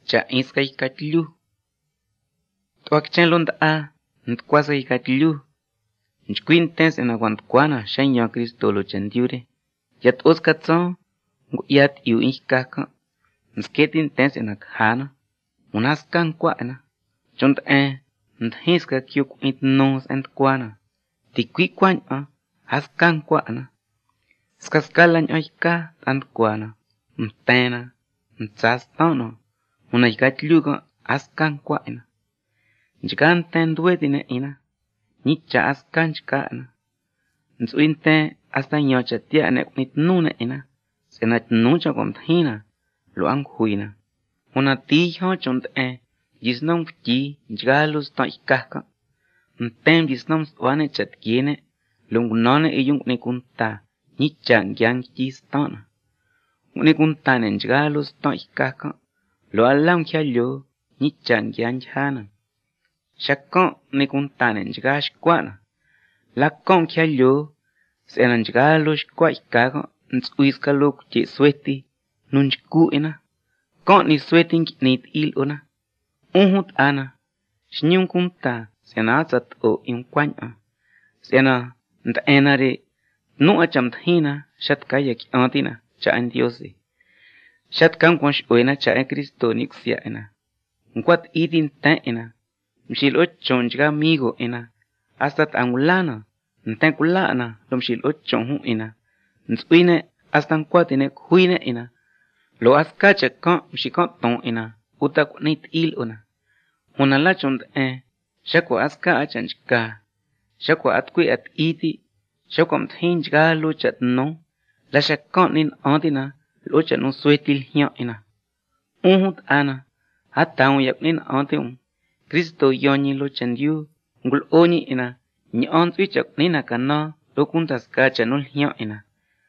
cha iskai katlu. Tuak chen londa a, ntkwasai katlu. Nchquintens en aguantquana, shanyo Cristo lo chandiure. Yat oskatson, yat iu inkaka. Nsketin tens en akhana. Unaskan kwaana. Chont nthiska kyuk itnos entkwana. Tikwi kwanya, askan kwaana. Skaskalan oika tantkwana. Ntena, ntsastano. Unaikatluga askan kwaana. Nchikan ten duetine ina. Nicha askan chikaana. Nsuinte hasta nyocha tia ne nitnune ina. Senat nucha komthina. Lo anghuina. Una tijo chont Jisnom kji nchgalus ta ikaka. Ntem jisnom swane chatkiene. Lungunone iyung nikunta. Nicha ngyang jistana. Unikunta nchgalus ta ikaka. Lo alam khalyo. Nicha ngyang jana. Shakon nikunta nchgash kwana. Lakon khalyo. Senan nchgalus kwa ikaka. Ntsuiska luk che sweti. Nunchku ina. Kon ni sweti nit il una. Unhut ana, shnyung kunta, sena atzat o inkwanya. Sena ntaenare, nu achamthina, shat kaya ki antina, cha en Diosi. Shat kamkwansh oena cha en Cristo nixia ena. Nkwat idin ta ena, mshil ochon jga migo ena. Astat angulana, ntankulana, lomshil ochon hu ena. Nsuine, astan kwatine huine ena. Lo askacha kan mshikon ton ena. Utak nit il una. Una lachond shakwa aska achanchka. Shakwa atkwi at iti. Shakwa mthinjga luchat no. La shakon nin antina. Luchat no suetil hiya ina. Unhut ana. Hataun yak nin antium. Cristo yoni luchandiu. Ngul oni ina. Nyon twichak nina kana. Lokuntas ka chanul hiya ina.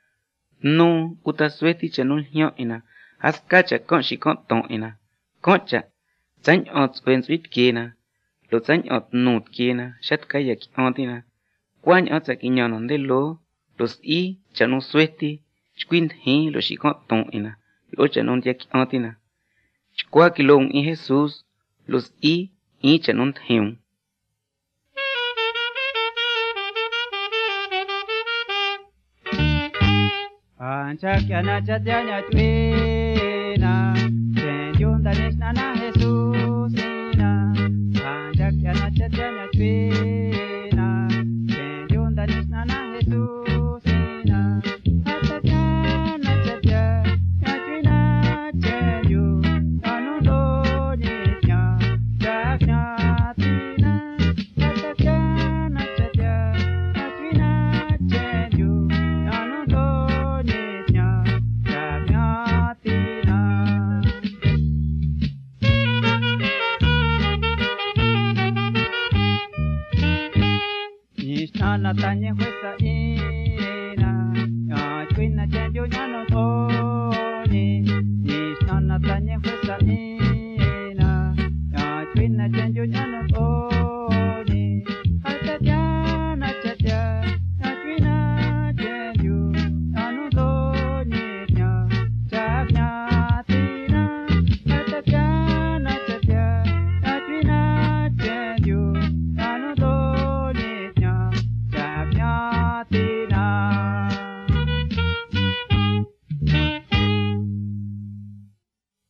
No utasweti chanul hiya ina. Askacha kon shikon ton ina. Concha, zany ot wensuit kena, lo zany ot nut kena, shat kaya ki antina. Kwany ot sa kinyonon de lo, los I chanu sueti, chquint hi lo shikon ton ina, lo chanon dia ki antina. Chkwa ki long I Jesus, los I chanon hium. Anchakya na chatyanya twina. Nana Jesus ina, anjakya na chatyanya twina. Kenyunda nana Jesus ina, atakya na chatya, nyatwina chenyu, anundo nitya, jakya tina. Atakya na chatya, nyatwina chenyu, anundo nitya, jakya tina. Natanya